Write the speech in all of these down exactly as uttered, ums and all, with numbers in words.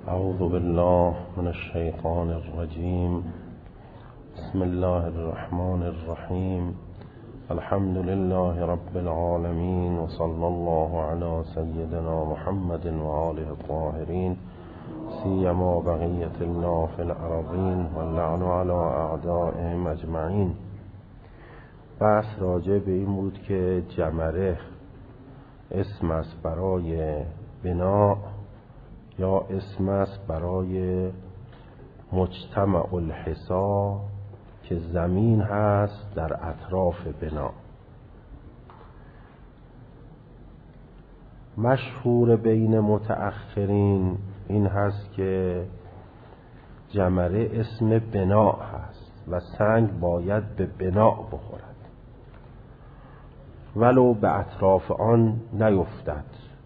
اعوذ بالله من الشیطان الرجیم. بسم الله الرحمن الرحیم. الحمد لله رب العالمین و صلی الله علی سیدنا محمد و آله الطاهرین سیما بقیة الله فی الارضین و اللعن علی اعدائهم اجمعین. بحث راجع به این بود که جمره اسم است برای بنا یا اسم است برای مجتمع الحصا که زمین هست در اطراف بنا. مشهور بین متأخرین این هست که جمره اسم بنا هست و سنگ باید به بنا بخورد ولو به اطراف آن نیفتد،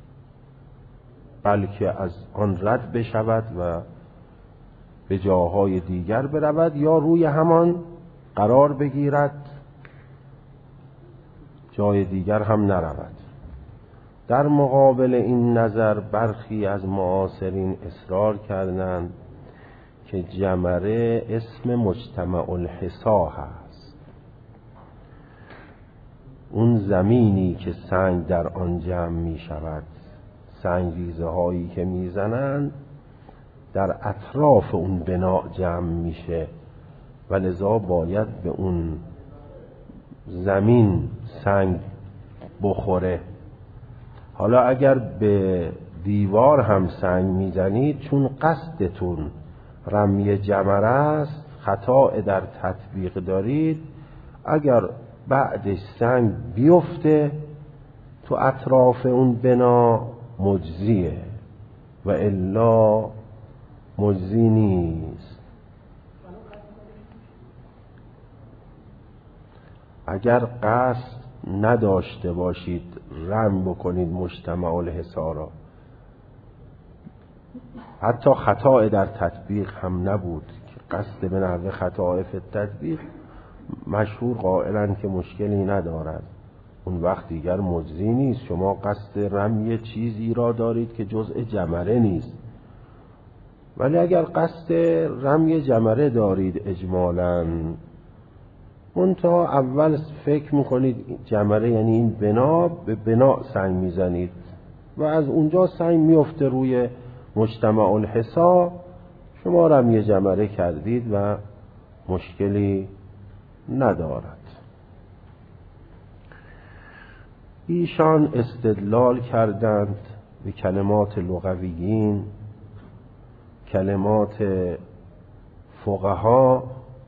بلکه از آن رد بشود و به جاهای دیگر برود یا روی همان قرار بگیرد، جای دیگر هم نرود. در مقابل این نظر برخی از معاصرین اصرار کردند که جمره اسم مجتمع الحصا هست، اون زمینی که سنگ در آن جمع می شود، سنگریزه هایی که می زنند در اطراف اون بنا جمع میشه و لذا باید به اون زمین سنگ بخوره. حالا اگر به دیوار هم سنگ میزنید، چون قصدتون رمی جمره است، خطا در تطبیق دارید، اگر بعدش سنگ بیفته تو اطراف اون بنا مجزیه و الا مجزی نیست. اگر قصد نداشته باشید رم بکنید مجتمع الحصا را، حتی خطا در تطبیق هم نبود که قصد به نحو خطا فی تطبیق، مشهور قائلن که مشکلی ندارد، اون وقت دیگر مجزی نیست. شما قصد رمی چیزی را دارید که جزء جمره نیست، ولی اگر قصد رمی جمره دارید اجمالاً، منتها اول فکر میکنید جمره یعنی این بنا، به بنا سنگ میزنید و از اونجا سنگ میفته روی مجتمع الحصا، شما رمی جمره کردید و مشکلی ندارد. ایشان استدلال کردند به کلمات لغویین، کلمات فقها،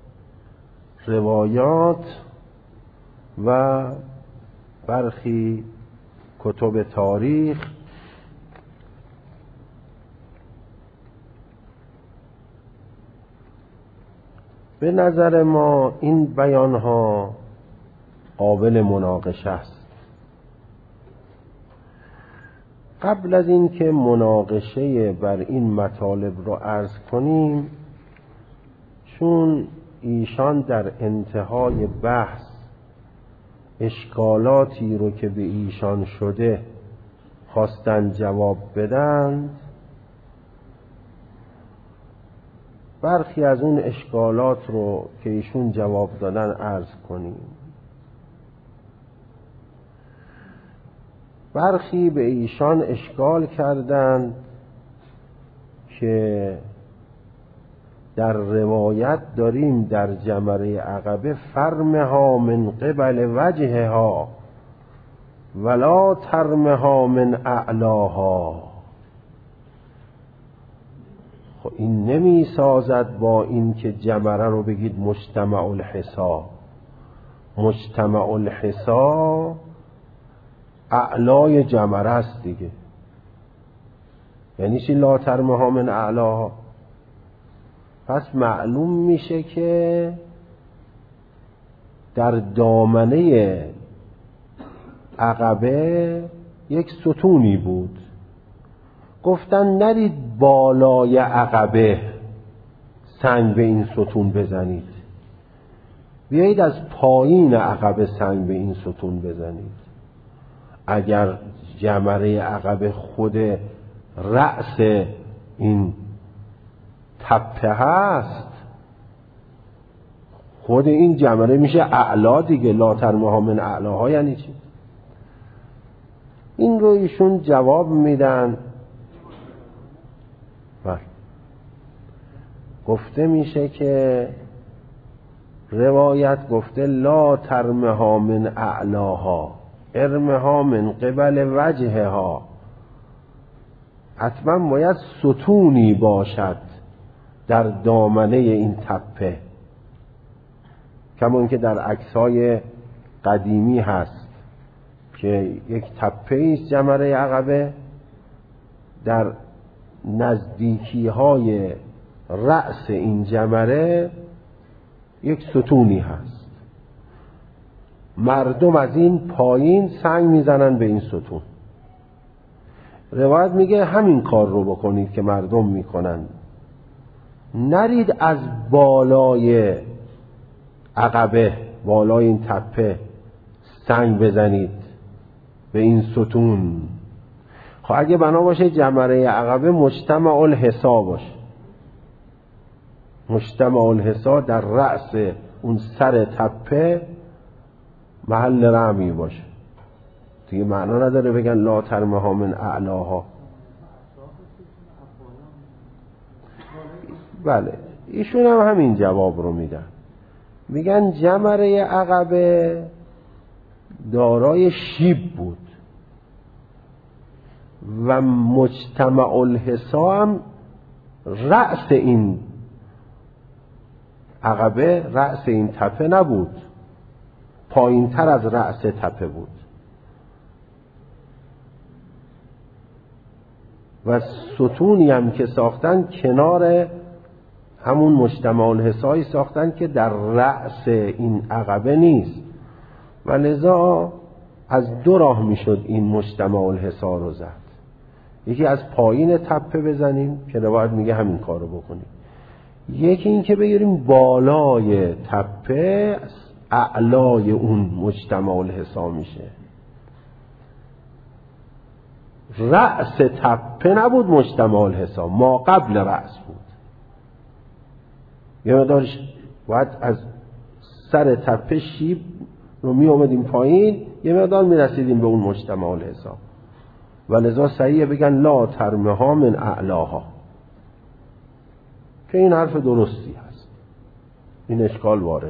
روایات و برخی کتب تاریخ. به نظر ما این بیانها قابل مناقشه است. قبل از این که مناقشه بر این مطالب رو عرض کنیم، چون ایشان در انتهای بحث اشکالاتی رو که به ایشان شده خواستن جواب بدن، برخی از اون اشکالات رو که ایشون جواب دادن عرض کنیم. برخی به ایشان اشکال کردند که در روایت داریم در جمره عقبه فرمها من قبل وجهها ولا ترمها من اعلاها. خب این نمی سازد با این که جمره رو بگید مجتمع الحصا. مجتمع الحصا اعلای جمره است دیگه، یعنی چی لا ترمها من اعلاها؟ پس معلوم میشه که در دامنه عقبه یک ستونی بود، گفتن نرید بالای عقبه سنگ به این ستون بزنید، بیایید از پایین عقبه سنگ به این ستون بزنید. اگر جمره عقبه خود رأس این تپه هست، خود این جمره میشه اعلا دیگه. لا ترمها من اعلاها یعنی چی؟ این رو ایشون جواب میدن. بله، گفته میشه که روایت گفته لا ترمها من اعلاها ارمها من قبل وجهها. حتما باید ستونی باشد در دامنه این تپه، کمان که در عکس‌های قدیمی هست که یک تپه ایست جمره عقبه، در نزدیکی های رأس این جمره یک ستونی هست. مردم از این پایین سنگ میزنن به این ستون. روایت میگه همین کار رو بکنید که مردم میکنن، نرید از بالای عقبه، بالای این تپه سنگ بزنید به این ستون. خب اگه بنا باشه جمره عقبه مجتمع الحصا باشه، مجتمع الحصا در رأس اون سر تپه محل رمی باشه، دیگه معنا نداره بگن لا ترمها من اعلاها. بله، ایشون هم همین جواب رو میدن. میگن جمره عقبه دارای شیب بود و مجتمع الحصا هم رأس این عقبه، رأس این تپه نبود، پایین تر از رأس تپه بود و ستونی هم که ساختن کنار همون مجتمع الحصایی ساختن که در رأس این عقبه نیست و لذا از دو راه میشد این مجتمع الحصا رو زد. یکی از پایین تپه بزنیم که روایت میگه همین کار رو بکنیم، یکی این که بگیریم بالای تپه، اعلای اون مجتمع الحصا میشه. رأس تپه نبود مجتمع الحصا، ما قبل رأس بود. یه مقدارش باید از سر تپه شیب رو می اومدیم پایین، یه مقدار می رسیدیم به اون مجتمع الحصا و لذا صحیح بگن لا ترمها من اعلاها، که این حرف درستی هست، این اشکال وارده.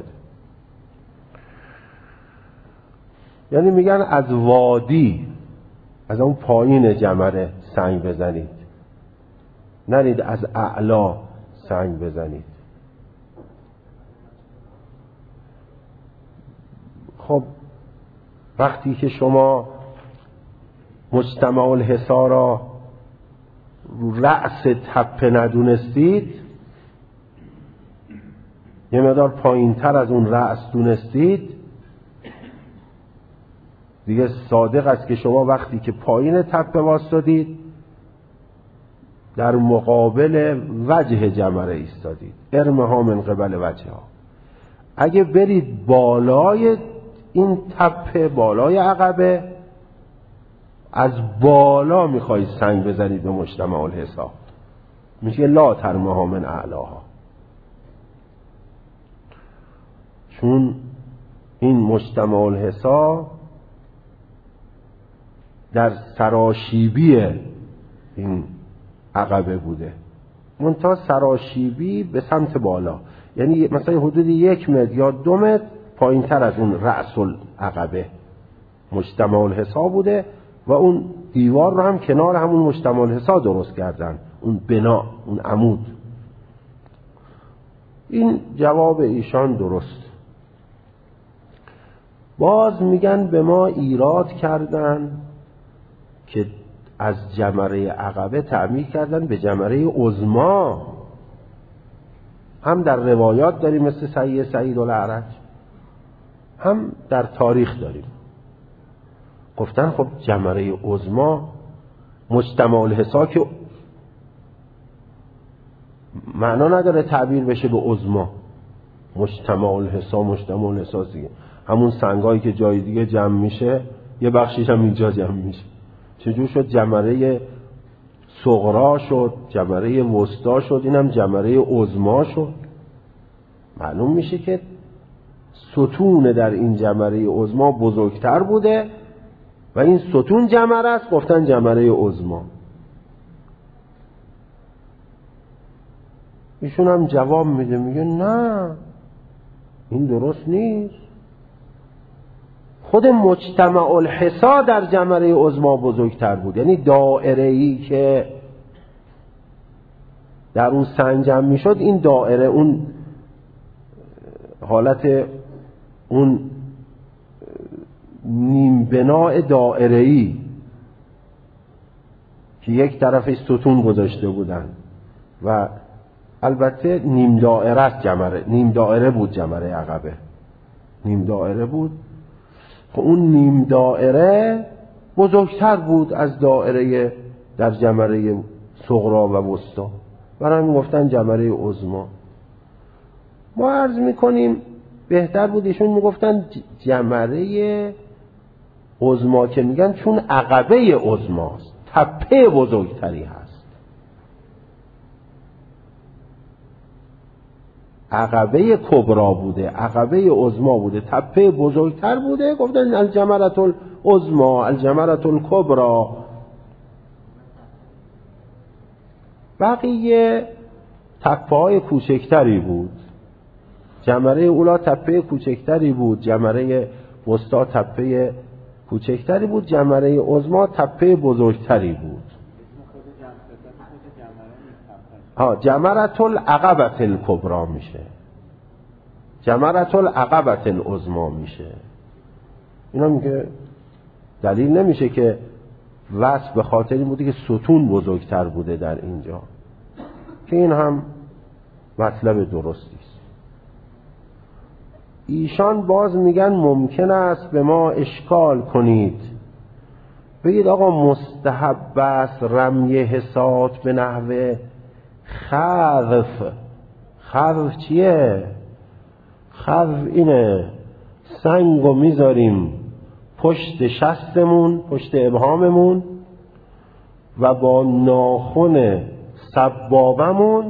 یعنی میگن از وادی، از اون پایین جمره سنگ بزنید، نرید از اعلا سنگ بزنید. خب وقتی که شما مجتمع الحصا را رأس تپه ندونستید، یه مقدار پایین تر از اون رأس دونستید، دیگه صادق است که شما وقتی که پایین تپه واسطادید در مقابل وجه جمره ایستادید، ارمها من قبل وجهها. اگه برید بالای این تپه، بالای عقبه، از بالا میخواید سنگ بزنید به مجتمع الحصا، میشه لا ترمها من اعلاها. چون این مجتمع الحصا در سراشیبی این عقبه بوده، منتها سراشیبی به سمت بالا، یعنی مثلا حدود یک متر یا دو متر پایین تر از اون رأس العقبه مجتمع الحصا بوده و اون دیوار رو هم کنار همون مجتمع الحصا درست کردن، اون بنا، اون عمود. این جواب ایشان درست. باز میگن به ما ایراد کردن که از جمره عقبه تعمیر کردن به جمره عظما. هم در روایات داریم مثل صحیح سعید الاعرج، هم در تاریخ داریم. گفتن خب جمره عظما مجتمع الحصا که معنا نداره تعبیر بشه به عظما. مجتمع الحصا مجتمع الحصا دیگه همون سنگایی که جای دیگه جمع میشه یه بخشیش هم اینجا جمع میشه. چجور شد جمره صغرا شد، جمره وسطا شد، اینم جمره عظما شد. معلوم میشه که ستون در این جمره عظما بزرگتر بوده و این ستون جمره است، گفتن جمره عظما. ایشون هم جواب میده، میگه نه این درست نیست. خود مجتمع الحصا در جمره عظما بزرگتر بود، یعنی دائره‌ای که در اون سنگ جمع میشد، این دائره اون حالت اون نیم بناء دائره‌ای که یک طرفش ستون گذاشته بودن و البته نیم دائره است جمره، نیم دائره بود جمره عقبه، نیم دائره بود. خب اون نیم دائره بزرگتر بود از دائره در جمره صغرا و وسطا، برای همین گفتن جمره عظما. ما عرض میکنیم بهتر بود ایشون میگفتن جمره عظما که میگن چون عقبه عظماست، تپه بزرگتری هست. عقبه کبرا بوده، عقبه عظما بوده، تپه بزرگتر بوده، گفتن الجمرة العظما، الجمرة الکبرا. بقیه تپه های کوچکتری بود. جمره اولا تپه کوچکتری بود، جمره وسطا تپه کوچکتری بود، جمره عظما تپه بزرگتری بود. ها جمرة العقبة الکبرا میشه، جمرة العقبة العظما میشه. اینا میگه دلیل نمیشه که وصف به خاطر این بوده که ستون بزرگتر بوده در اینجا، که این هم مطلب درستی است. ایشان باز میگن ممکن است به ما اشکال کنید، بگید آقا مستحب است رمی حصات به نحو خذف. خذف چیه؟ خذف اینه سنگو میذاریم پشت شستمون، پشت ابهاممون، و با ناخن سبابمون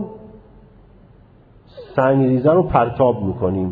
سنگریزه رو پرتاب میکنیم.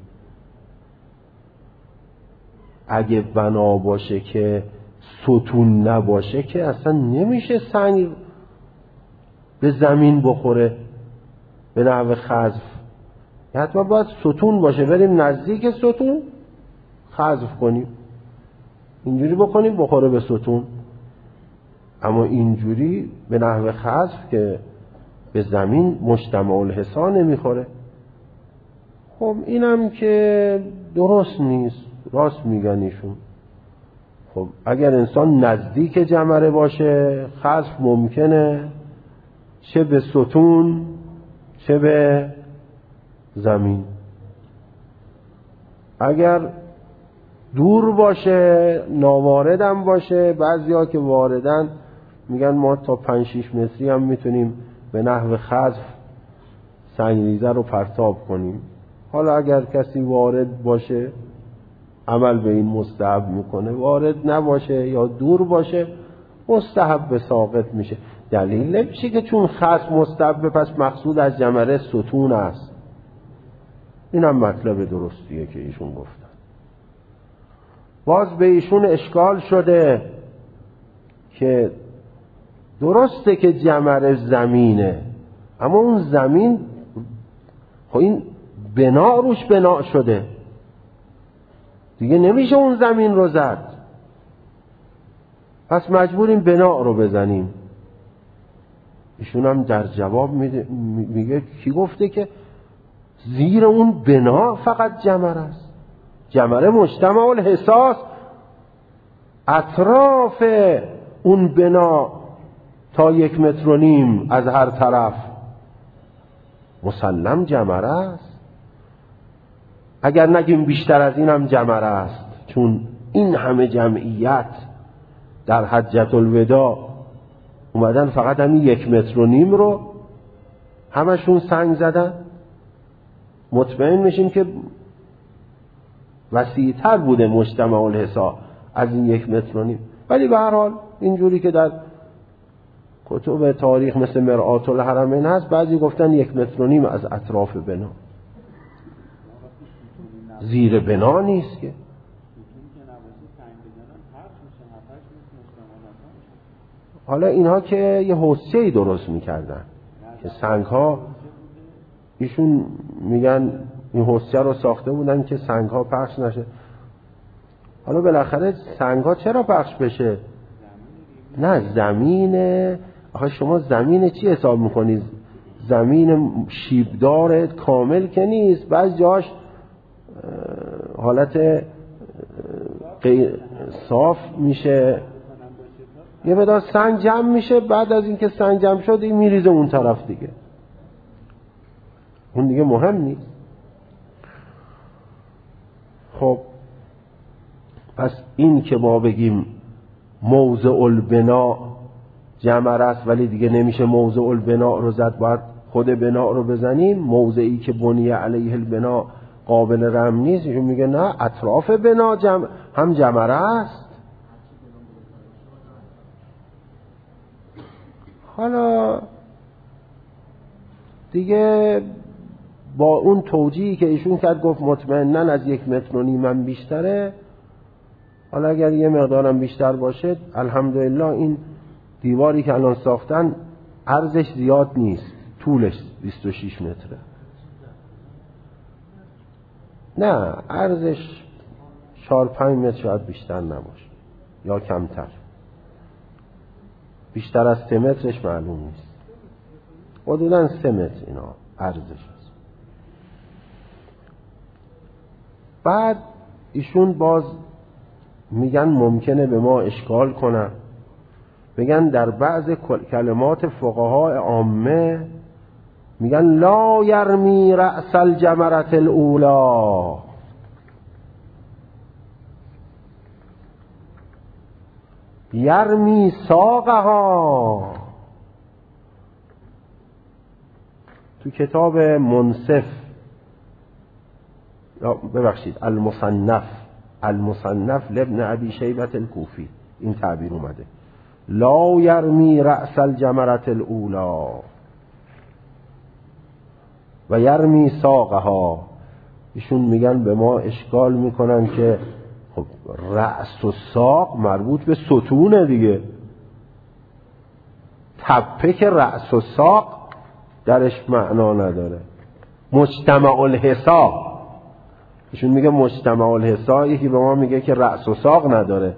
اگه بنا باشه که ستون نباشه که اصلا نمیشه سنگ به زمین بخوره به نحو خذف. حتما باید ستون باشه، بریم نزدیک ستون خذف کنیم، اینجوری بکنیم بخوره به ستون. اما اینجوری به نحو خذف که به زمین مجتمع الحصا نمیخوره. خب اینم که درست نیست، راست میگن ایشون. خب اگر انسان نزدیک جمره باشه خذف ممکنه، چه به ستون چه به زمین. اگر دور باشه ناواردم باشه، بعضیا که واردن میگن ما تا پنج شیش متری هم میتونیم به نحو خذف سنگریزه رو پرتاب کنیم. حالا اگر کسی وارد باشه عمل به این مستحب میکنه، وارد نباشه یا دور باشه مستحب به ساقط میشه. دلیل نمیشه که چون خذف مستحب پس مقصود از جمره ستون است. این هم مطلب درستیه که ایشون گفتن. باز به ایشون اشکال شده که درسته که جمره زمینه، اما اون زمین خب این بنا روش بنا شده دیگه، نمیشه اون زمین رو زد، پس مجبوریم بنا رو بزنیم. ایشون هم در جواب میگه کی گفته که زیر اون بنا فقط جمره است؟ جمره مجتمع الحصاص، اطراف اون بنا تا یک متر و نیم از هر طرف مسلم جمره است. اگر نگیم بیشتر از این هم جمره است، چون این همه جمعیت در حجة الوداع اومدن فقط همین یک متر و نیم رو همشون سنگ زدن، مطمئن میشیم که وسیع‌تر بوده مجتمع الحصا از این یک متر و نیم. ولی به هر حال اینجوری که در کتب تاریخ مثل مرآت الحرمین هست، بعضی گفتن یک متر و نیم از اطراف بنا، زیر بنا نیست که. حالا اینها که یه حسیه‌ای درست میکردن که سنگ ها، ایشون میگن این حسیه رو ساخته بودن که سنگ ها پخش نشه. حالا بالاخره سنگ ها چرا پخش بشه؟ نه زمینه، آخه شما زمین چی حساب میکنید؟ زمین شیبدار کامل که نیست، بعض جاش حالت صاف میشه، یه مقدار سنگ جمع میشه، بعد از اینکه سنگ جمع شد این میریزه اون طرف دیگه، اون دیگه مهم نیست. خب پس این که ما بگیم موضع البنا جمر است ولی دیگه نمیشه موضع البنا رو زد، باید خود بنا رو بزنیم. موضعی که بنی علیه البنا قابل رم نیست، ایشون میگه نه اطراف بنا جمع هم جمر است. حالا دیگه با اون توجیهی که ایشون کرد، گفت مطمئناً از یک متر و نیم بیشتره، حالا اگر یه مقدارم بیشتر باشه الحمدلله این دیواری که الان ساختن عرضش زیاد نیست، طولش بیست و شش متره، نه عرضش چهار پنج متر شاید بیشتر نباشه یا کمتر، بیشتر از سه مترش معلوم نیست، حدوداً سه متر اینا عرضش است. بعد ایشون باز میگن ممکنه به ما اشکال کنن، میگن در بعض کلمات فقهای عامه میگن لا یرمی رأس الجمرة الاولا، یرمی ساقها. تو کتاب منصف ببخشید المصنف المصنف لابن ابی شیبة الکوفی این تعبیر اومده، لا یرمی رأس الجمرة الاولا و یرمی ساقها. ایشون میگن به ما اشکال میکنن که خب رأس و ساق مربوط به ستونه دیگه، تپه که رأس و ساق درش معنا نداره. مجتمع الحسا، ایشون میگه مجتمع الحسا، یکی به ما میگه که رأس و ساق نداره،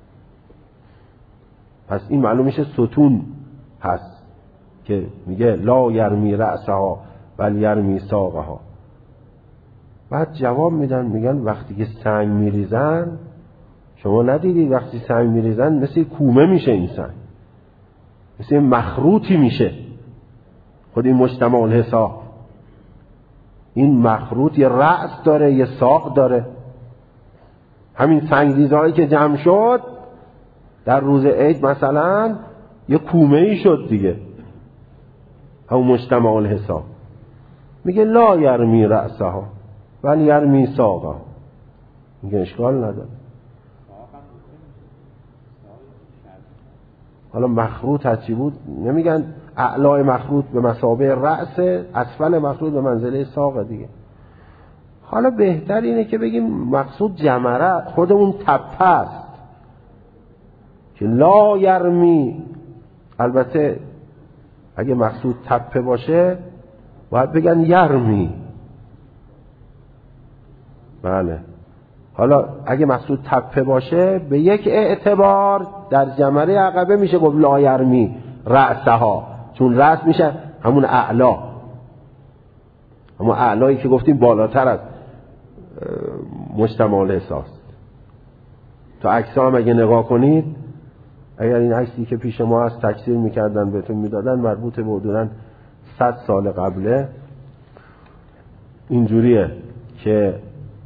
پس این معلوم میشه ستون هست که میگه لا یرمی رأسها بل یرمی ساقها. بعد جواب میدن، میگن وقتی که سنگ میریزن، شما ندیدید وقتی سنگ میریزن مثل کومه میشه این سنگ، مثل مخروطی میشه. خود این مجتمع الحسا، این مخروط یه رأس داره یه ساق داره. همین سنگریزهایی که جمع شد در روز عید مثلا یه کومه ای شد دیگه، همون مجتمع الحسا. میگه لا یرمی رأسها ولی یرمی ساقها، میگه اشکال نداره. حالا مخروط هرچی بود، نمیگن اعلای مخروط به مثابه رأس، اسفل مخروط به منزله ساق دیگه. حالا بهتر اینه که بگیم مقصود جمره، خود اون تپه است که لا یرمی. البته اگه مقصود تپه باشه باید بگن یرمی، بله. حالا اگه مقصود تپه باشه به یک اعتبار در جمره عقبه میشه گفت لا یرمی رأسها، چون رأس میشه همون اعلا، همون اعلایی که گفتیم بالاتر از مجتمع الحسا است. تو عکس‌ها هم اگه نگاه کنید، اگر این عکسی که پیش ما هست تکثیر میکردن بهتون میدادن، مربوط به حدوداً صد سال قبله، اینجوریه که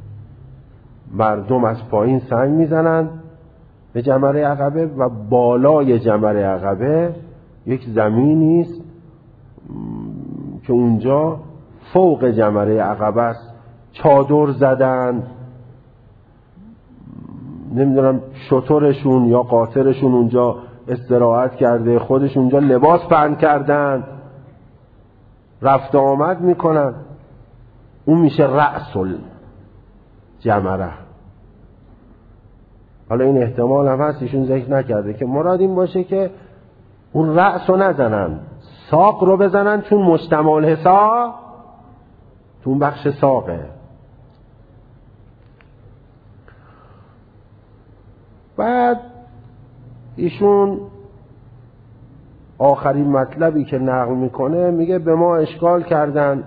مردم از پایین سنگ میزنن به جمره عقبه و بالای جمره عقبه یک زمینی است که اونجا فوق جمره عقبه است، چادر زدن، نمیدونم شترشون یا قاطرشون اونجا استراحت کرده، خودش اونجا لباس پهن کردن، رفت آمد میکنن. اون میشه رأس الجمره. حالا این احتمال هم هست ایشون ذکر نکرده که مراد این باشه که اون رأس رو نزنن، ساق رو بزنن، چون مجتمع الحصا تو اون بخش ساقه. بعد ایشون آخرین مطلبی که نقل میکنه میگه به ما اشکال کردن،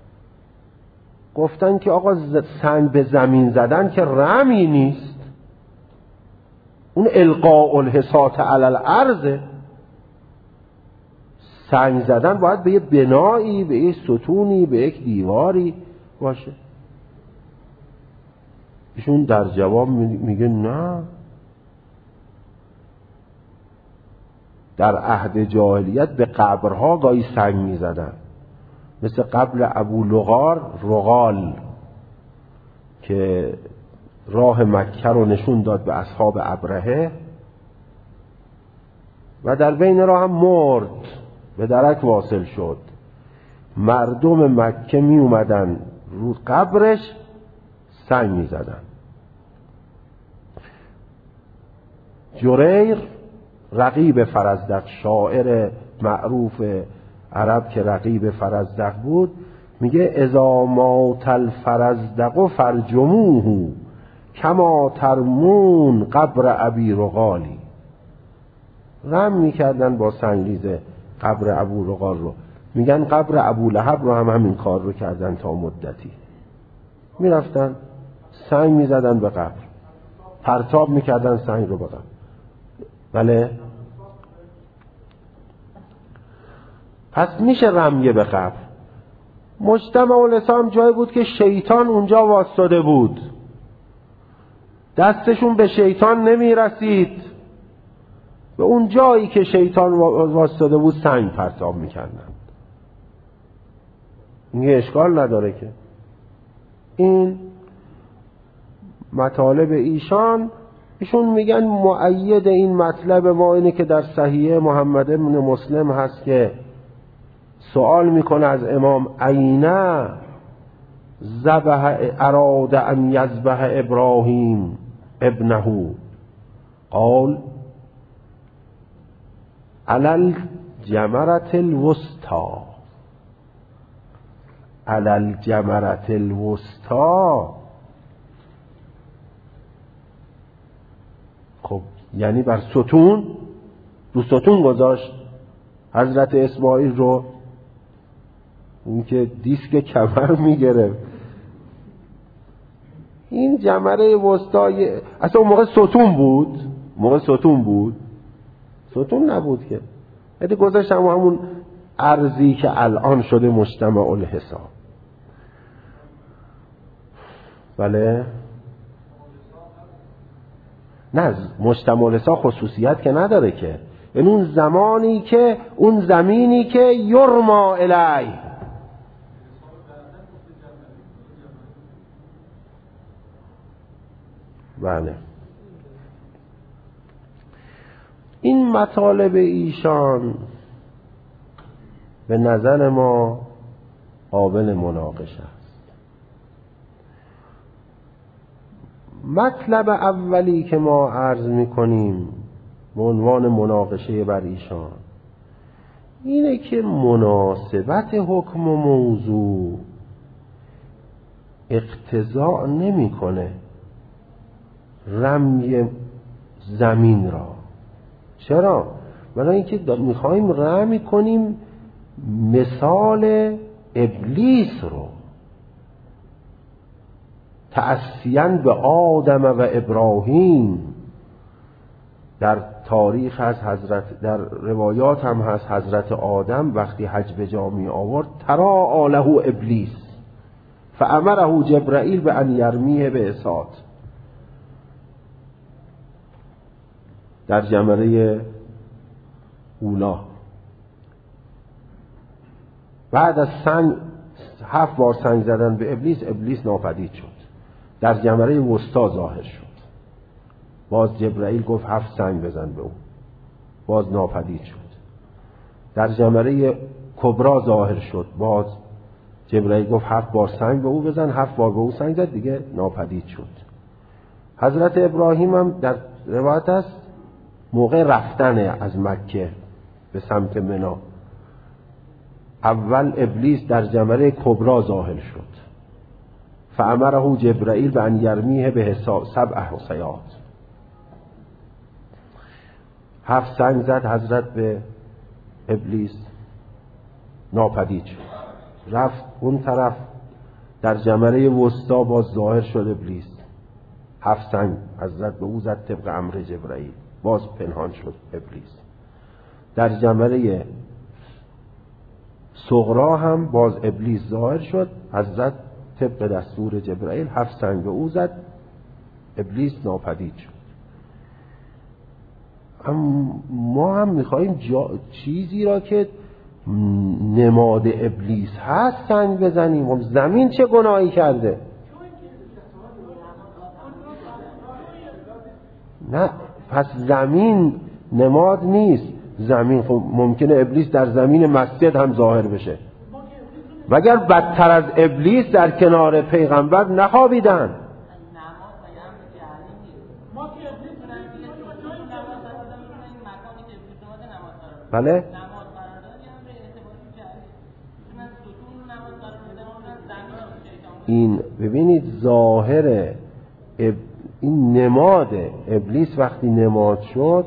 گفتن که آقا سنگ به زمین زدن که رمی نیست، اون القاء الحصاة علی الارض. سنگ زدن باید به یه بنایی، به یه ستونی، به یک دیواری باشه. ایشون در جواب میگه نه، در عهد جاهلیت به قبرها گاهی سنگ میزدن، مثل قبر ابو لغار رغال که راه مکه رو نشون داد به اصحاب ابرهه و در بین راه هم مرد، به درک واصل شد. مردم مکه می اومدن رو قبرش سنگ می زدن. جریر رقیب فرزدق، شاعر معروف عرب که رقیب فرزدق بود، میگه اذا مات الفرزدق فرجموه کما ترمون قبر ابی رغالی. رم میکردن با سنگریزه قبر ابو رغال رو. میگن قبر ابو لهب رو هم همین کار رو کردن تا مدتی. میرفتن سنگ میزدن به قبر، پرتاب میکردن سنگ رو به قبر. بله، پس میشه رمیه به قبر. مجتمع الحصا هم جایی بود که شیطان اونجا واسطاده بود، دستشون به شیطان نمیرسید، به اون جایی که شیطان واسطاده بود سنگ پرتاب میکردن. این اشکال نداره که این مطالب ایشان، ایشون میگن مؤید این مطلب ما اینه که در صحیح محمد بن مسلم هست که سوال میکنه از امام اینا ذبح اراد ان یذبح ابراهیم ابنه قال علی الجمرة الوسطی علی الجمرة الوسطی. خب یعنی بر ستون، رو ستون گذاشت حضرت اسماعیل رو، اون که دیسک کمر میگرفت. این جمره وسطی اصلا اون موقع ستون بود، موقع ستون بود ستون نبود که، یعنی گذاشت هم همون ارضی که الان شده مجتمع الحصا. بله نه، مجتمع الحصا خصوصیت که نداره که، یعنی اون زمانی که اون زمینی که یرما الیه. بله، این مطالب ایشان به نظر ما قابل مناقشه است. مطلب اولی که ما عرض می‌کنیم به عنوان مناقشه بر ایشان اینه که مناسبت حکم و موضوع اقتضا نمی‌کنه رمی زمین را. چرا؟ برای اینکه میخوایم رمی کنیم مثال ابلیس رو، تأسیاً به آدم و ابراهیم. در تاریخ هست حضرت، در روایات هم هست حضرت آدم وقتی حج به جا می آورد ترا آله ابلیس فامره جبرائیل به ان یرمیه به اسات. در جمره اولا بعد از سنگ هفت بار سنگ زدن به ابلیس، ابلیس ناپدید شد. در جمره وسطی ظاهر شد. باز جبرائیل گفت هفت سنگ بزن به اون، باز ناپدید شد. در جمره کبرا ظاهر شد، باز جبرئیل گفت هفت بار سنگ به او بزن، هفت بار به او سنگ زد، دیگه ناپدید شد. حضرت ابراهیم هم در روایت است موقع رفتن از مکه به سمت منا، اول ابلیس در جمره کبرا ظاهر شد، فامره جبرئیل به ان یرمیه به سبع حصیات، هفت سنگ زد حضرت به ابلیس، ناپدید شد. رفت اون طرف در جمره وسطا باز ظاهر شد ابلیس، هفت سنگ حضرت به او زد طبق امر جبرئیل، باز پنهان شد ابلیس. در جمره صغرا هم باز ابلیس ظاهر شد، حضرت طبق دستور جبرئیل هفت سنگ به او زد، ابلیس ناپدید شد. هم ما هم میخواییم جا... چیزی را که نماد ابلیس هست سنگ بزنیم. زمین چه گناهی کرده؟ نه، پس زمین نماد نیست. زمین خب ممکنه ابلیس در زمین مسجد هم ظاهر بشه، وگر بدتر از ابلیس در کنار پیغمبر نخوابیدن. بله این ببینید ظاهر اب... این نماد ابلیس وقتی نماد شد،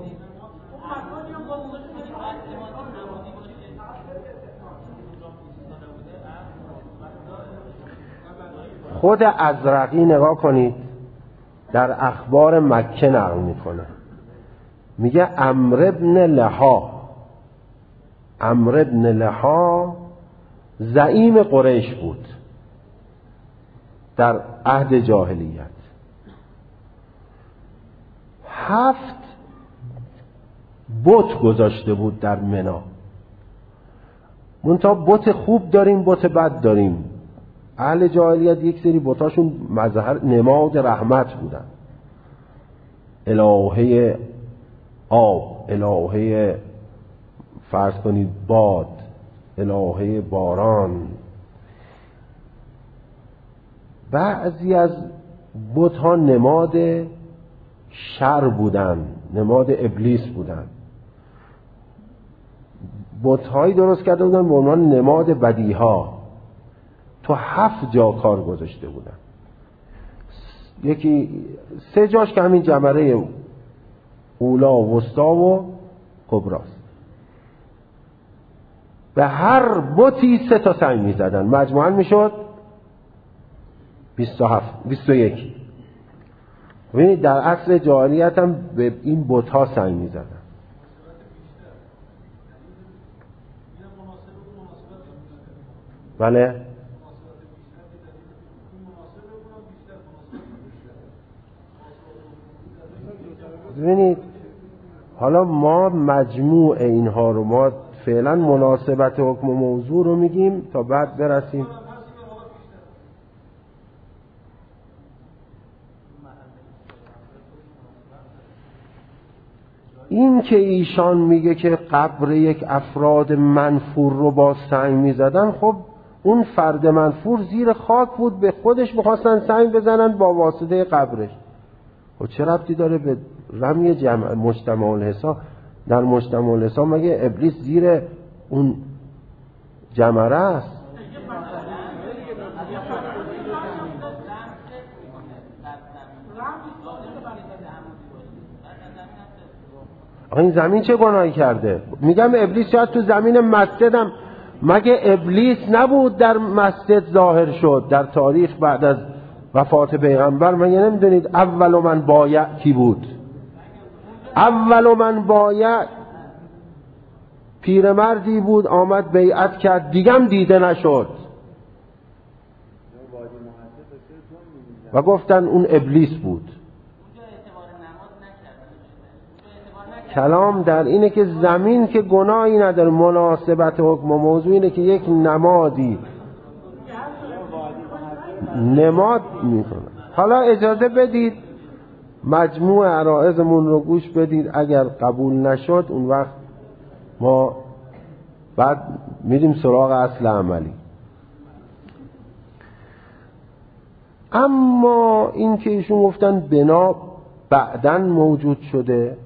خود ازرقی نگاه کنید در اخبار مکه نقل میکنه، میگه عمرو بن لها، عمرو بن لها زعیم قریش بود در عهد جاهلیت. هفت بت گذاشته بود در منا. منتها بت خوب داریم، بت بد داریم. اهل جاهلیت یک سری بتاشون مظهر نماد رحمت بودن، الهه آب، الهه فرض کنید باد، الهه باران. بعضی از بت‌ها نماد شر بودن، نماد ابلیس بودن. بت‌هایی درست کرده بودن به عنوان نماد بدیها، تو هفت جا کار گذاشته بودن. یکی سه جاش که همین جمره اولا و وسطا و کبراست. به هر بتی سه تا سنگ می زدن، مجموعاً می شد بیست و هفت بیست و یک. ببینید در عصر جاهلیت هم به این بت ها سنگ می زدن. بله ببینید حالا ما مجموع اینها رو، ما فعلا مناسبت حکم و موضوع رو میگیم تا بعد برسیم. این که ایشان میگه که قبر یک افراد منفور رو با سنگ میزدن، خب اون فرد منفور زیر خاک بود، به خودش میخواستن سنگ بزنن با واسطه قبرش. خب چه ربطی داره به رمی جمع مجتمع الحسا؟ در مجتمع الحسا مگه ابلیس زیر اون جمره است؟ این زمین چه گناهی کرده؟ میگم ابلیس شاید تو زمین مسجدم، مگه ابلیس نبود در مسجد ظاهر شد در تاریخ بعد از وفات پیغمبر؟ مگه نمیدونید اول من بایع کی بود؟ اول من بایع پیرمردی بود آمد بیعت کرد، دیگم دیده نشد و گفتن اون ابلیس بود. کلام در اینه که زمین که گناهی نداره، مناسبت حکم و موضوع اینه که یک نمادی نماد میکنه. حالا اجازه بدید مجموع عرائضمون رو گوش بدید، اگر قبول نشد اون وقت ما بعد میریم سراغ اصل عملی. اما این که ایشون گفتن بنا بعداً موجود شده،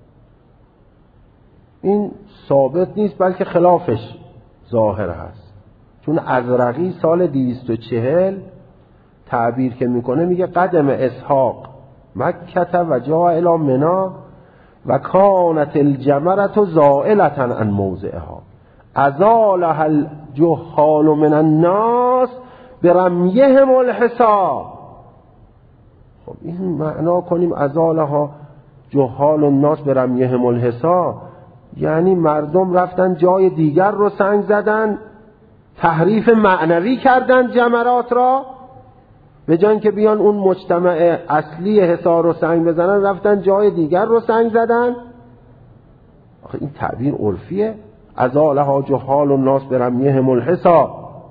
این ثابت نیست بلکه خلافش ظاهر هست. چون ازرقی سال دویست و چهل تعبیر که میکنه میگه قدم اسحاق مکه و جاء الی منی و کانت الجمرة زائلة عن موضعها ازالها الجهال من الناس برمیهم الحصى. خب این معنا کنیم ازالها جهال الناس برمیهم الحصى، یعنی مردم رفتن جای دیگر رو سنگ زدن، تحریف معنوی کردن جمرات را، به جای اینکه بیان اون مجتمع اصلی حصار رو سنگ بزنن رفتن جای دیگر رو سنگ زدن. آخه این تعبیر عرفیه، ازالها جهال الناس برمیهم الحصى.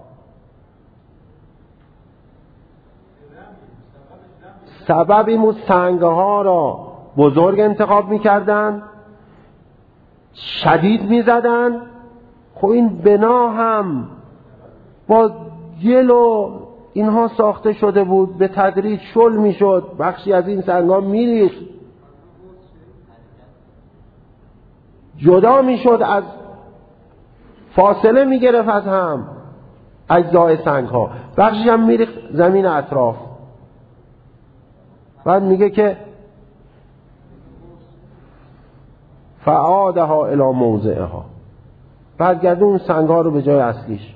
سبب این سنگ ها را بزرگ انتخاب میکردن، شدید میزدن. خب این بنا هم با گل و اینها ساخته شده بود، به تدریج شل میشد، بخشی از این سنگ ها میریخت، جدا میشد، از فاصله میگرفت از هم اجزای سنگ ها، بخشی هم میریخت زمین اطراف. بعد میگه که فعادها الی موضعها، بعد گردون اون سنگ ها رو به جای اصلیش.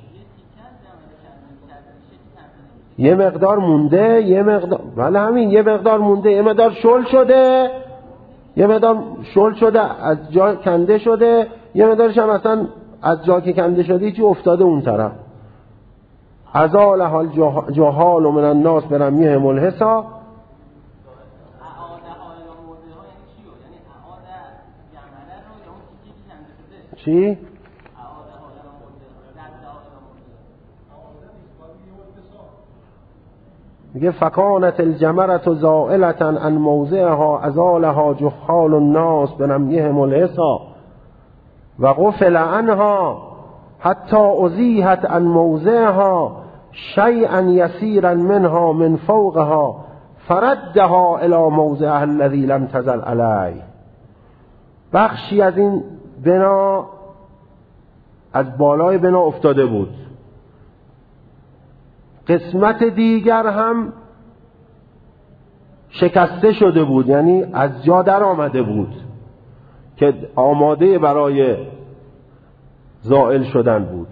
یه مقدار مونده، یه مقدار ولی همین یه مقدار مونده، یه مقدار شل شده، یه مقدار شل شده از جا کنده شده، یه مقدارش هم اصلا از جا که کنده شده چی افتاده اون طرف. ازالها الجهال من الناس برمیهم الحصى. چی؟ میگه فکانت الجمرة زائلة عن موضعها ازالها جهال الناس برمیهم الحصى و غفل عنها حتی ازیحت عن موضعها شیئا یسیرا منها من فوقها فردها الى موضعها الذي لم تزل علیه. بخشی از این بنا از بالای بنا افتاده بود، قسمت دیگر هم شکسته شده بود، یعنی از جا در آمده بود که آماده برای زائل شدن بود.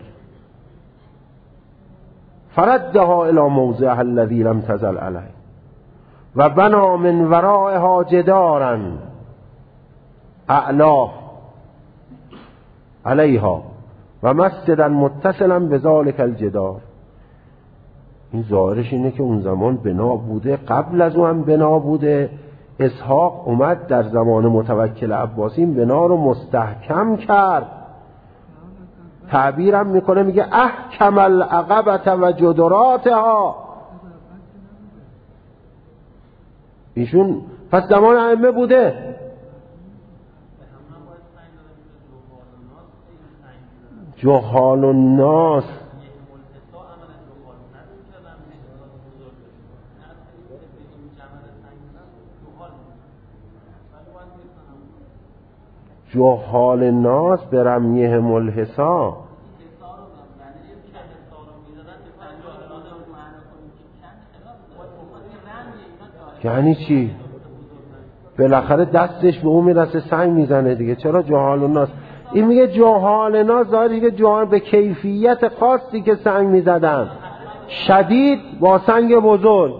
فردها الى موضعها الذی لم تزل علیه و بنا من ورائها جدارا اعلا علیها و مسجدا متصلا بذلک الجدار. این ظاهرش اینه که اون زمان بنا بوده، قبل از اون هم بنا بوده. اسحاق اومد در زمان متوکل عباسی بنا رو مستحکم کرد. تعبیرم میکنه میگه احکم العقبة و جدراتها. ایشون پس زمان ائمه بوده. جهال الناس جهال الناس برمیهم الحصى. یعنی چی؟ بالاخره دستش به اون میرسه سنگ میزنه دیگه. چرا جهال الناس؟ این میگه جهال الناس ظاهری که جهال به کیفیت خاصی که سنگ میزدن، شدید با سنگ بزرگ.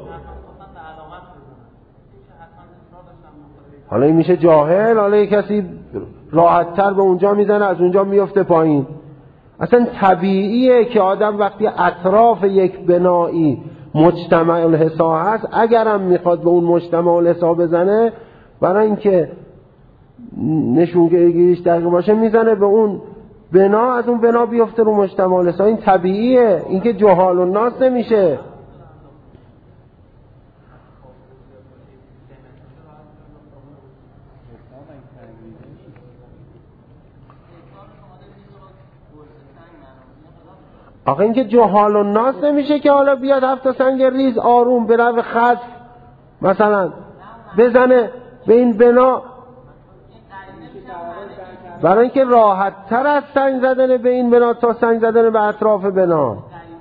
حالا این میشه جاهل، حالا یک کسی راحت‌تر به اونجا میزنه از اونجا میفته پایین. اصلا طبیعیه که آدم وقتی اطراف یک بنایی مجتمع الحصى هست، اگرم میخواد به اون مجتمع الحصى بزنه، برای اینکه نشونگیریش دقیق باشه میزنه به اون بنا، از اون بنا بیفته رو مجتمع الحصى. این طبیعیه، این که جهال الناس نمیشه. آخه این که جهال و ناس نمیشه که حالا بیاد هفت سنگ ریز آروم به رو خط مثلا بزنه به این بنا، برای اینکه راحت تر از سنگ زدن به این بنا تا سنگ زدن به اطراف بنا.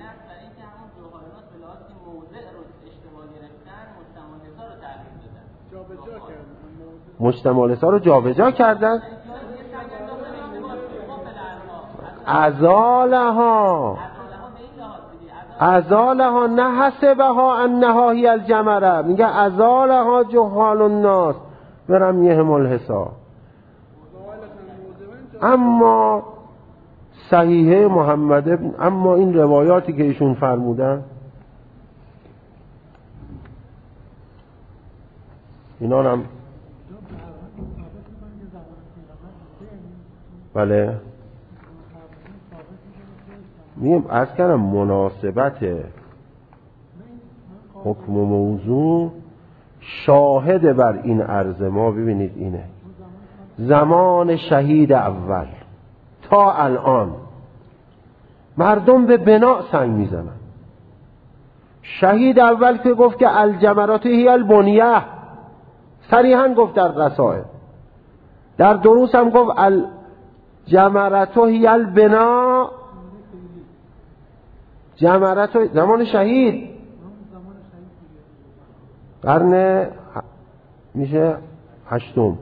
مجتمع رو جابجا کردن، ازالها ازالها نه حسبها انها هی الجمره، میگه ازالها جهال الناس برمیهم الحساب. اما صحیحه محمد ابن، اما این روایاتی که ایشون فرمودن اینا هم بله میم از کنم مناسبت حکم و موضوع شاهد بر این عرض ما ببینید اینه، زمان شهید اول تا الان مردم به بنا سنگ میزنن. شهید اول که گفت که الجمرات هی البنیه، صریحا گفت در رسائل، در دروس هم گفت الجمرات هی البنا. جمرات زمان شهید قرن میشه هشتم.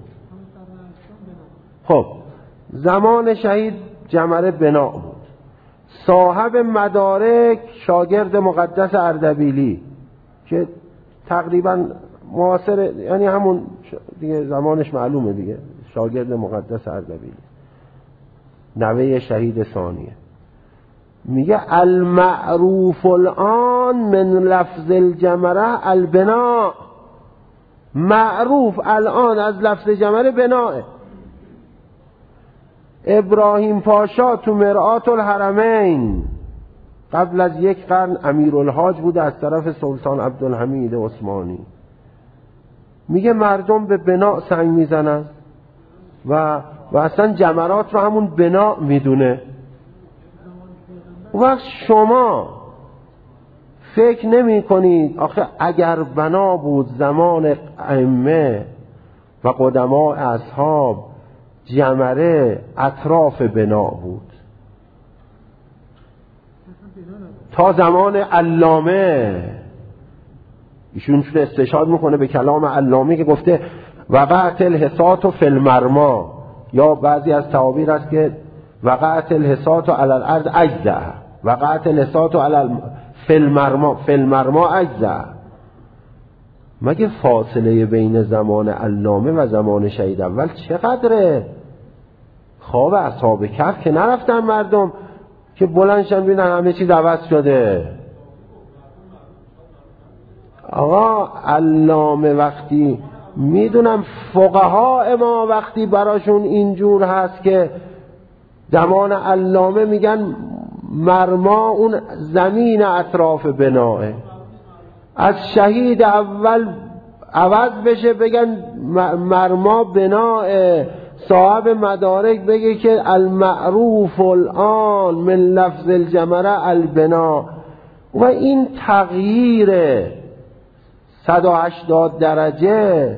خب زمان شهید جمره بنا بود. صاحب مدارک شاگرد مقدس اردبیلی که تقریبا معاصر، یعنی همون دیگه زمانش معلومه دیگه، شاگرد مقدس اردبیلی، نوه شهید ثانیه، میگه المعروف الان من لفظ الجمره البنا. معروف الان از لفظ جمره بناه. ابراهیم پاشا تو مرآت الحرمین قبل از یک قرن امیرالحاج بوده از طرف سلطان عبدالحمید عثمانی، میگه مردم به بنا سنگ میزنن و و اصلا جمرات رو همون بنا میدونه. وقت شما فکر نمی کنید آخه اگر بنا بود زمان ائمه و قدما اصحاب جمره اطراف بنا بود، تا زمان علامه ایشون شده استشهاد میکنه به کلام علامه که گفته وقعت الحسات فی المرما، یا بعضی از تعابیر است که وقعت الحسات علی الارض اجزع، وقعت الحسات علی فی المرما، فی المرما اجزع. مگه فاصله بین زمان علامه و زمان شهید اول چقدره؟ خواب اصحاب کهف که نرفتن مردم که بلندشن ببینن همه چیز عوض شده. آقا علامه وقتی میدونم فقها ما وقتی براشون اینجور هست که زمان علامه میگن مرما اون زمین اطراف بناه، از شهید اول عوض بشه بگن مرما بناه. صاحب مدارک بگه که المعروف الان من لفظ الجمره البنا. و این تغییر صد و هشتاد درجه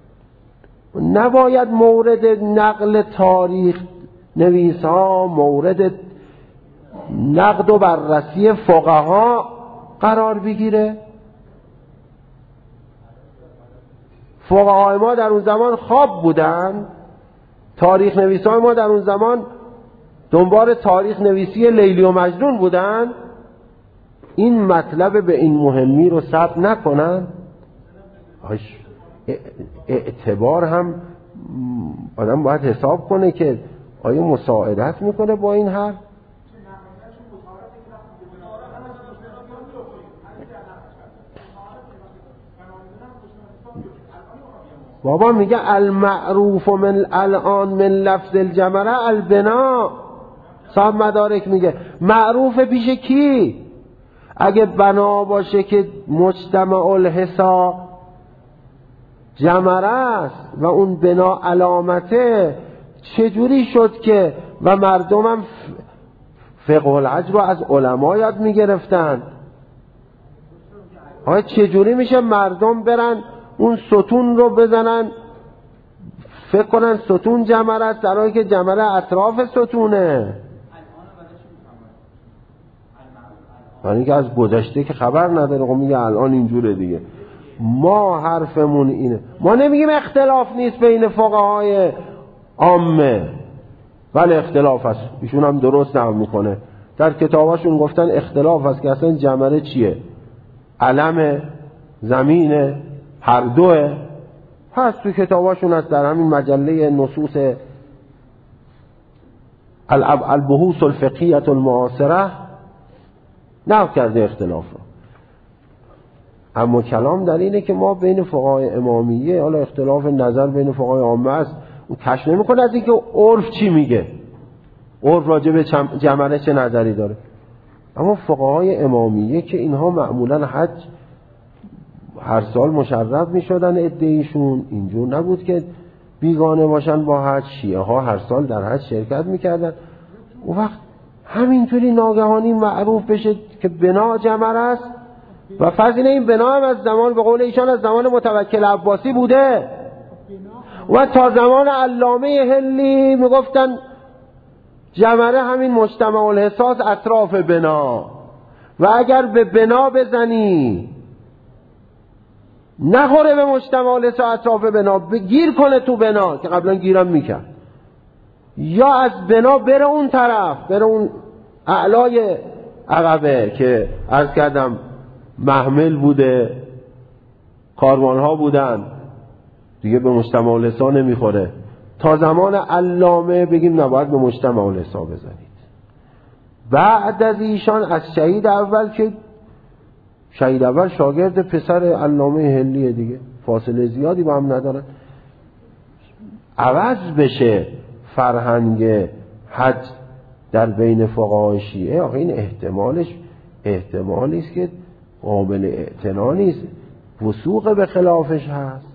نباید مورد نقل تاریخ نویس ها، مورد نقد و بررسی فقها قرار بگیره. فقهای ما در اون زمان خواب بودن، تاریخ نویس های ما در اون زمان دنبال تاریخ نویسی لیلی و مجنون بودن. این مطلب به این مهمی رو ثبت نکنن. اعتبار هم آدم باید حساب کنه که آیا مساعدت میکنه با این حرف. بابا میگه المعروف من الان من لفظ الجمره البنا. صاحب مدارک میگه معروف پیش کی؟ اگه بنا باشه که مجتمع الحسا جمره است و اون بنا علامته، چجوری شد که و مردمم فقه الحج رو از علما یاد میگرفتن. ها چجوری میشه مردم برن اون ستون رو بزنن فکر کنن ستون جمر است در حالی که جمر اطراف ستونه؟ یعنی که از گذشته که خبر نداره، خب میگه الان اینجوره دیگه. ما حرفمون اینه، ما نمیگیم اختلاف نیست بین فقهای عامه، ولی اختلاف هست. ایشون هم درست نقل میکنه در کتاباشون گفتن اختلاف هست که اصلا جمره چیه، علم، زمین، هر دوه. هست تو کتاباشون هست، در همین مجله نصوص البحوث الفقهیه المعاصره نقل کرده اختلاف رو. اما کلام در اینه که ما بین فقهای امامیه، حالا اختلاف نظر بین فقهای عامه است، اون کش نمی کنه از اینکه عرف چی میگه، عرف راجع به جمره چه نظری داره. اما فقهای امامیه که اینها معمولا حج هر سال مشرف می شدن، عده‌ایشون اینجور نبود که بیگانه باشن با حج. شیعه ها هر سال در حج شرکت می کردن. اون وقت همینطوری ناگهانی معروف بشه که بنا جمر است و فضل این بنا هم از زمان به قول ایشان از زمان متوکل عباسی بوده و تا زمان علامه هلی می گفتن جمره همین مجتمع الحساس اطراف بنا و اگر به بنا بزنی نخوره به مجتمع الحساس اطراف بنا، گیر کنه تو بنا که قبلا گیرم میکرد، یا از بنا بره اون طرف، بره اون اعلای عقبه که عرض کردم محمل بوده، کاروانها بودن دیگه، به مجتمع الحساس نمیخوره. تا زمان علامه بگیم نباید به مجتمع الحساس بزنید. بعد از ایشان از شهید اول که شهید اول شاگرد پسر علامه هلیه دیگه، فاصله زیادی با هم ندارن، عوض بشه فرهنگ حج در بین فقهای شیعه. آخه این احتمالش احتمالی است که قابل اعتنا نیست، وثوق به خلافش هست.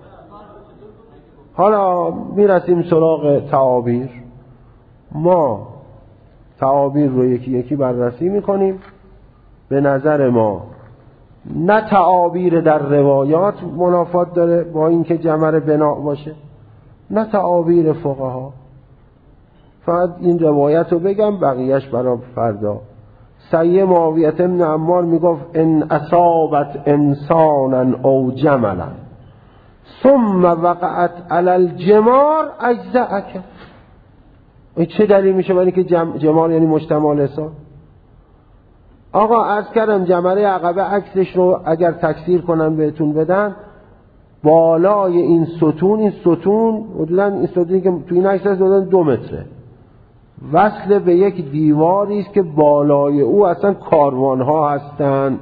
حالا میرسیم سراغ تعابیر. ما تعابیر رو یکی یکی بررسی میکنیم. به نظر ما نه تعابیر در روایات منافات داره با اینکه جمر بنا باشه، نه تعابیر فقها. فقط این روایت رو بگم، بقیهش برای فردا. سیه معاویه بن عمار میگفت ان اصابت انسانا او جملا ثم وقعت علی الجمار اجزأک. این چه دلیل میشه برای که جم... جمار یعنی مجتمع الحساس؟ آقا عرض کردم جمره عقبه عکسش رو اگر تکثیر کنن بهتون بدن، بالای این ستون، این ستون حدودا این ستونی که تو این عکس هست حدودا دو متره، وصل به یک دیواری است که بالای او اصلا کاروان ها هستن.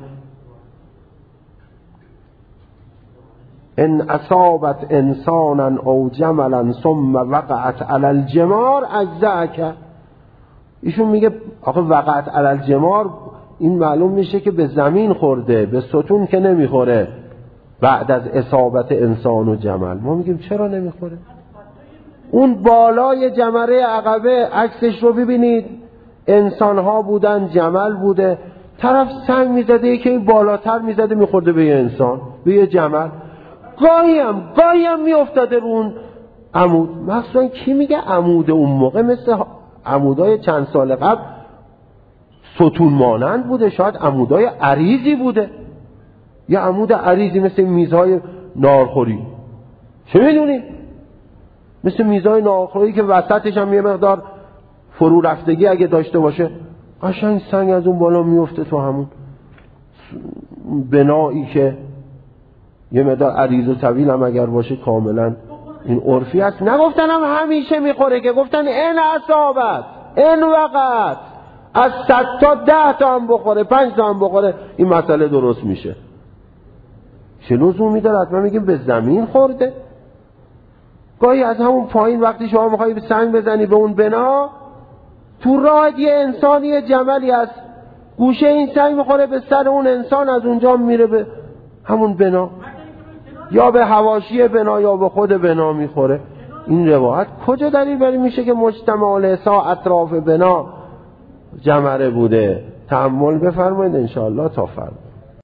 ان اصابت انسانا او جملا ثم وقعت علی الجمار اجزأک. ایشون میگه آخه وقعت علی الجمار این معلوم میشه که به زمین خورده، به ستون که نمیخوره بعد از اصابت انسان و جمل. ما میگیم چرا نمیخوره؟ اون بالای جمره عقبه عکسش رو ببینید، انسان ها بودن، جمل بوده، طرف سنگ میزده که این بالاتر میزده میخورده به یه انسان، به یه جمل، گاهی هم گاهی هم میافتاده رو اون عمود. مخصوصا کی میگه عمود اون موقع مثل عمودای چند سال قبل ستون مانند بوده، شاید عمودای عریضی بوده، یا عمود عریضی مثل میزهای نارخوری، چه میدونیم، مثل میزهای نارخوری که وسطش هم یه مقدار فرو رفتگی اگه داشته باشه قشنگ سنگ از اون بالا میفته تو همون بنایی که یه مقدار عریض و طویل هم اگر باشه کاملا این عرفی است. نگفتن هم همیشه میخوره، که گفتن این اصابت این وقت از صد تا ده تا هم بخوره، پنج تا هم بخوره این مسئله درست میشه. چه لزومی داره؟ حتما میگیم به زمین خورده. گاهی از همون پایین وقتی شما میخوایی به سنگ بزنی به اون بنا، تو راه یه انسانی یه جملی از گوشه این سنگ میخوره به سر اون انسان، از اونجا میره به همون بنا، یا به حواشی بنا یا به خود بنا میخوره. این روایت کجا دلیل بری میشه که مجتمع الحساس اطراف بنا جمره بوده. تأمل بفرمایید انشاءالله تا فردا.